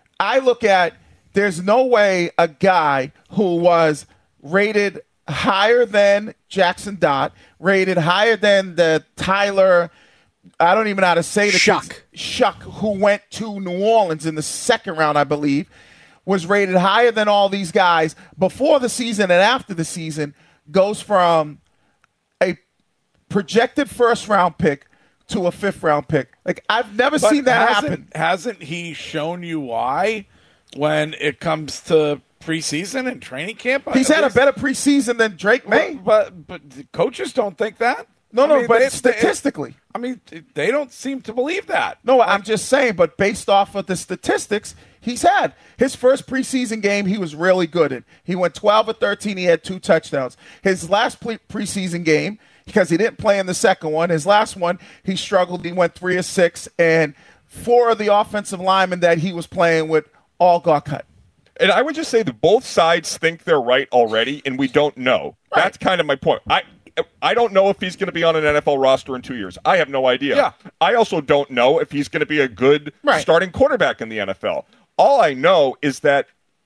I look at, there's no way a guy who was rated higher than Jackson Dott, rated higher than the Tyler, I don't even know how to say the Shuck, who went to New Orleans in the second round, I believe, was rated higher than all these guys before the season and after the season, goes from a projected first-round pick to a fifth-round pick. Like, I've never seen that happen. Hasn't he shown you why when it comes to preseason and training camp? He's had a better preseason than Drake May. But the coaches don't think that. But statistically. They don't seem to believe that. No, I'm just saying, but based off of the statistics he's had. His first preseason game, he was really good in. He went 12 of 13. He had 2 touchdowns. His last preseason game, because he didn't play in the second one, his last one, he struggled. He went 3 of 6, and 4 of the offensive linemen that he was playing with all got cut. And I would just say that both sides think they're right already, and we don't know. Right. That's kind of my point. I don't know if he's going to be on an NFL roster in 2 years. I have no idea. Yeah. I also don't know if he's going to be a good starting quarterback in the NFL. All I know is that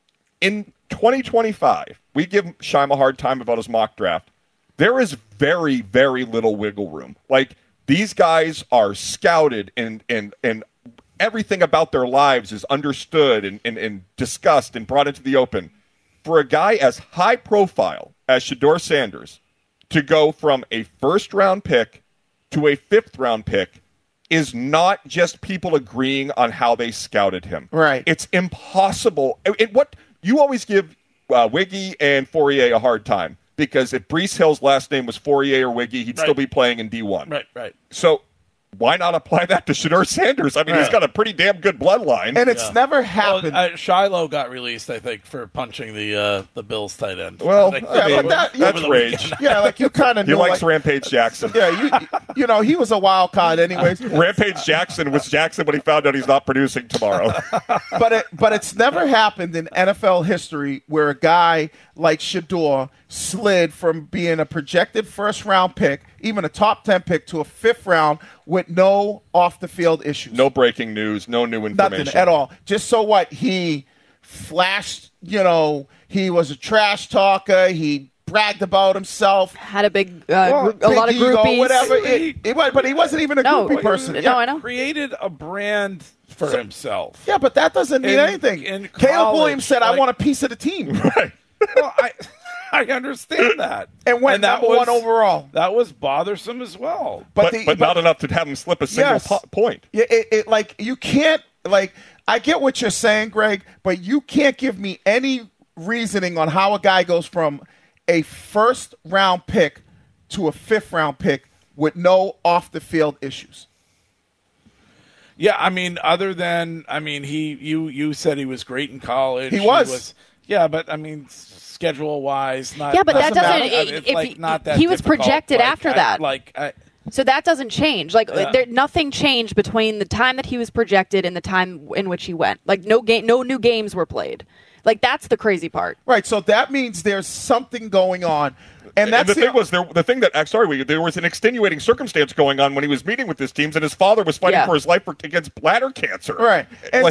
in 2025, we give Scheim a hard time about his mock draft. There is very, very little wiggle room. Like, these guys are scouted and everything about their lives is understood and discussed and brought into the open. For a guy as high profile as Shedeur Sanders to go from a first-round pick to a fifth-round pick is not just people agreeing on how they scouted him. Right. It's impossible. You always give Wiggy and Fourier a hard time, because if Breece Hill's last name was Fourier or Wiggy, he'd still be playing in D1. Right. So why not apply that to Shedeur Sanders? I mean, he's got a pretty damn good bloodline. And it's never happened. Well, Shiloh got released, I think, for punching the Bills tight end. Well, that's rage. Yeah, like you kind of knew. He likes Rampage Jackson. Yeah, you know, he was a wild card anyways. Rampage Jackson was Jackson when he found out he's not producing tomorrow. But it's never happened in NFL history where a guy like Shedeur slid from being a projected first-round pick, even a top 10 pick, to a fifth round with no off-the-field issues. No breaking news, no new information. Nothing at all. Just so what? He flashed, he was a trash talker. He bragged about himself. Had a big a lot of groupies. Whatever. But he wasn't even a groupie person. No, I know. Created a brand for himself. Yeah, but that doesn't mean anything. Caleb Williams said, I want a piece of the team. Right. Well, I understand that. And went number one overall. That was bothersome as well. But not enough to have him slip a single point. Yeah, you can't, I get what you're saying, Greg, but you can't give me any reasoning on how a guy goes from a first-round pick to a fifth-round pick with no off-the-field issues. Yeah, I mean, you said he was great in college. He was. Yeah, but I mean, schedule-wise, not. Yeah, but that doesn't. Not that he was difficult. projected after that. So that doesn't change. Nothing changed between the time that he was projected and the time in which he went. Like no new games were played. Like that's the crazy part. Right. So that means there's something going on. And that's there was an extenuating circumstance going on when he was meeting with his teams, and his father was fighting for his life against bladder cancer. Right. And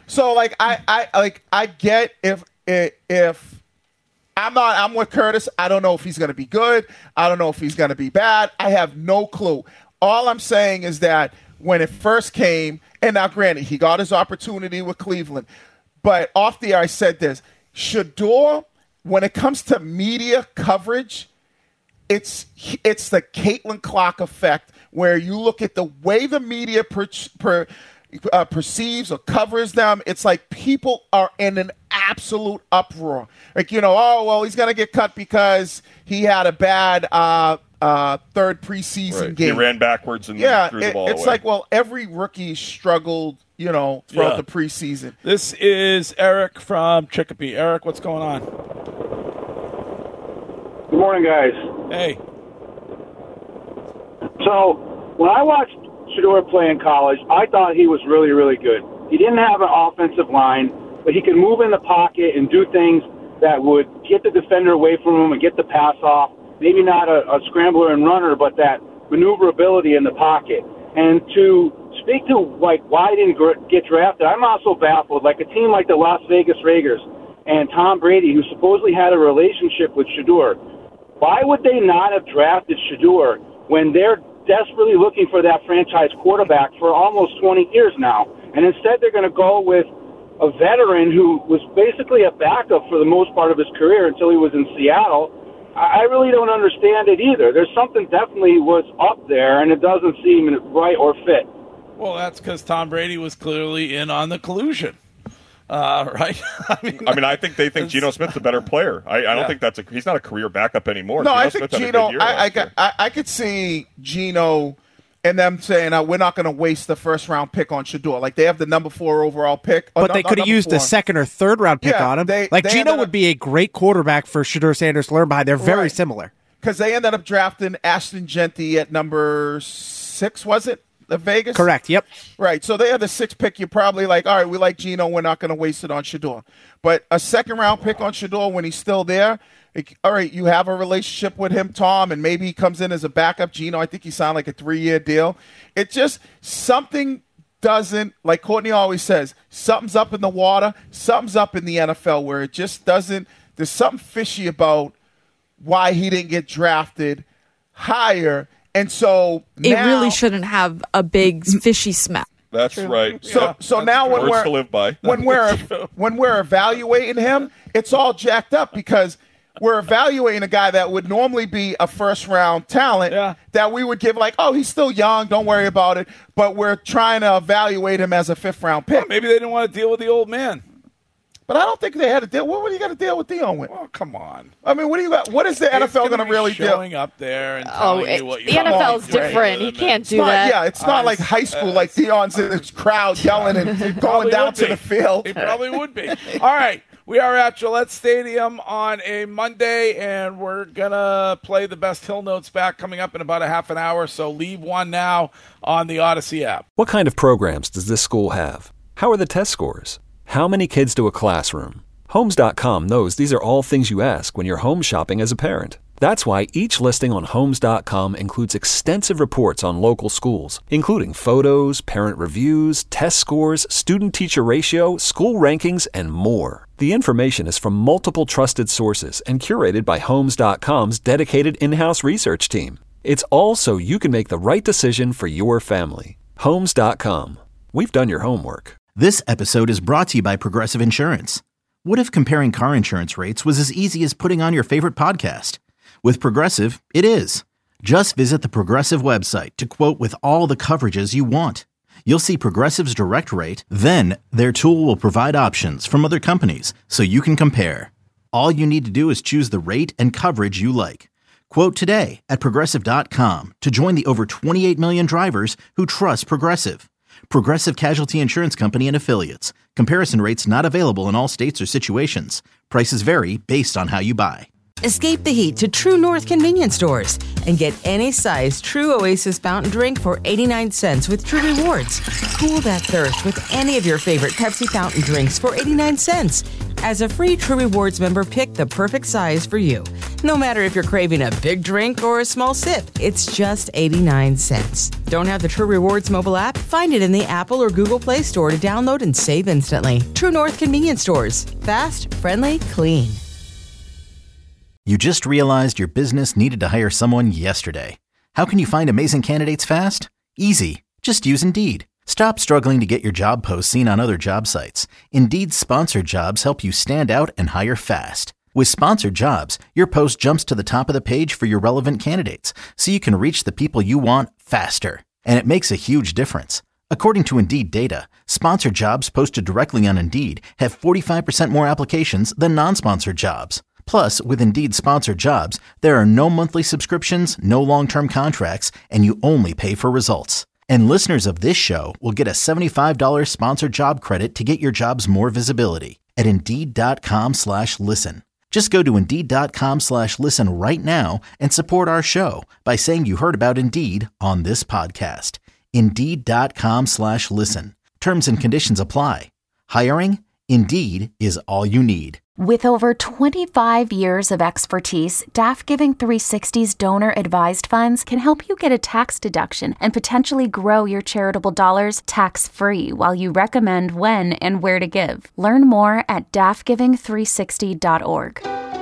I get if I'm with Curtis. I don't know if he's going to be good. I don't know if he's going to be bad. I have no clue. All I'm saying is that when it first came, and now granted, he got his opportunity with Cleveland, but off the air I said this, Shedeur, when it comes to media coverage, it's the Caitlin Clark effect, where you look at the way the media perceives or covers them. It's like people are in an absolute uproar. Like, he's going to get cut because he had a bad third preseason game. He ran backwards and threw the ball away. It's like, well, every rookie struggled, throughout the preseason. This is Eric from Chicopee. Eric, what's going on? Good morning, guys. Hey. So, when I watched Shedeur play in college, I thought he was really, really good. He didn't have an offensive line, but he could move in the pocket and do things that would get the defender away from him and get the pass off. Maybe not a scrambler and runner, but that maneuverability in the pocket. And to speak to, why he didn't get drafted, I'm also baffled. Like a team like the Las Vegas Raiders and Tom Brady, who supposedly had a relationship with Shedeur, why would they not have drafted Shedeur when they're desperately looking for that franchise quarterback for almost 20 years now? And instead they're going to go with a veteran who was basically a backup for the most part of his career until he was in Seattle. I really don't understand it either. There's something definitely was up there, and it doesn't seem right or fit. Well, that's because Tom Brady was clearly in on the collusion. Right? I think they think Geno Smith's a better player. I don't think he's not a career backup anymore. No, I think Geno. I could see Geno and them saying we're not going to waste the first round pick on Shedeur. Like they have the number 4 overall pick, but they could have used a second or third round pick on him. Geno would be a great quarterback for Shedeur Sanders to learn behind. They're very similar because they ended up drafting Ashton Jeanty at number 6. Was it? Vegas? Correct, yep. Right, so they had the 6th pick. You're probably like, all right, we like Geno. We're not going to waste it on Shedeur. But a second-round pick on Shedeur when he's still there, all right, you have a relationship with him, Tom, and maybe he comes in as a backup. Geno, I think he signed like a 3-year deal. It just, something doesn't, like Courtney always says, something's up in the water, something's up in the NFL where it just doesn't, there's something fishy about why he didn't get drafted higher. And so it really shouldn't have a big fishy smell. That's right. So now when words to live by. when we're evaluating him, it's all jacked up because we're evaluating a guy that would normally be a first round talent that we would give like, oh, he's still young, don't worry about it. But we're trying to evaluate him as a 5th round pick. Well, maybe they didn't want to deal with the old man. But I don't think they had to deal. What would you got to deal with Dion with? Oh, come on. I mean, what do you got? What is the NFL going to really do? Showing up there and telling you what you the NFL's different. He can't do that. Yeah, it's not like high school. Like Dion's in this crowd yelling and going down to the field. He probably would be. All right. We are at Gillette Stadium on a Monday, and we're going to play the best Hill Notes back coming up in about a half an hour. So leave one now on the Odyssey app. What kind of programs does this school have? How are the test scores? How many kids do a classroom? Homes.com knows these are all things you ask when you're home shopping as a parent. That's why each listing on Homes.com includes extensive reports on local schools, including photos, parent reviews, test scores, student-teacher ratio, school rankings, and more. The information is from multiple trusted sources and curated by Homes.com's dedicated in-house research team. It's all so you can make the right decision for your family. Homes.com. We've done your homework. This episode is brought to you by Progressive Insurance. What if comparing car insurance rates was as easy as putting on your favorite podcast? With Progressive, it is. Just visit the Progressive website to quote with all the coverages you want. You'll see Progressive's direct rate, then their tool will provide options from other companies so you can compare. All you need to do is choose the rate and coverage you like. Quote today at Progressive.com to join the over 28 million drivers who trust Progressive. Progressive Casualty Insurance Company and Affiliates. Comparison rates not available in all states or situations. Prices vary based on how you buy. Escape the heat to True North convenience stores and get any size True Oasis fountain drink for 89 cents with True Rewards. Cool that thirst with any of your favorite Pepsi fountain drinks for 89 cents. As a free True Rewards member, pick the perfect size for you. No matter if you're craving a big drink or a small sip, it's just 89 cents. Don't have the True Rewards mobile app? Find it in the Apple or Google Play Store to download and save instantly. True North convenience stores. Fast, friendly, clean. You just realized your business needed to hire someone yesterday. How can you find amazing candidates fast? Easy. Just use Indeed. Stop struggling to get your job posts seen on other job sites. Indeed's sponsored jobs help you stand out and hire fast. With sponsored jobs, your post jumps to the top of the page for your relevant candidates, so you can reach the people you want faster. And it makes a huge difference. According to Indeed data, sponsored jobs posted directly on Indeed have 45% more applications than non-sponsored jobs. Plus, with Indeed sponsored jobs, there are no monthly subscriptions, no long-term contracts, and you only pay for results. And listeners of this show will get a $75 sponsored job credit to get your jobs more visibility at Indeed.com/listen. Just go to Indeed.com/listen right now and support our show by saying you heard about Indeed on this podcast. Indeed.com/listen. Terms and conditions apply. Hiring? Indeed is all you need. With over 25 years of expertise, DAF Giving 360's donor-advised funds can help you get a tax deduction and potentially grow your charitable dollars tax-free while you recommend when and where to give. Learn more at dafgiving360.org.